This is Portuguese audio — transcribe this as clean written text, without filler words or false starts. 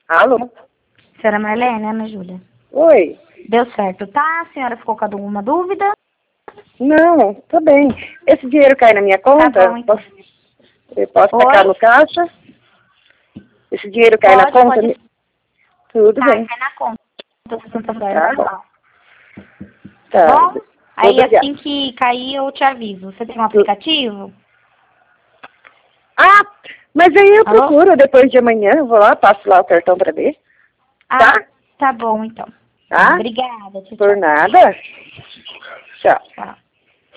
Alô? Senhora Marlene, Ana Júlia. Oi. Deu certo, tá? A senhora ficou com alguma dúvida? Não, tô bem. Esse dinheiro cai na minha conta? Tá bom, então. Eu posso tacar no caixa? Esse dinheiro cai na conta? Pode. Tudo bem. Cai na conta. Tá bom. Tá Tá. bom? Aí Obrigada. assim que cair eu te aviso. Você tem um aplicativo? Ah, mas aí eu Alô? procuro depois de amanhã. Eu vou lá, passo lá o cartão pra ver. Ah, tá bom então. Tá? Obrigada. Tchau, Por tchau. nada. Tchau. Tchau.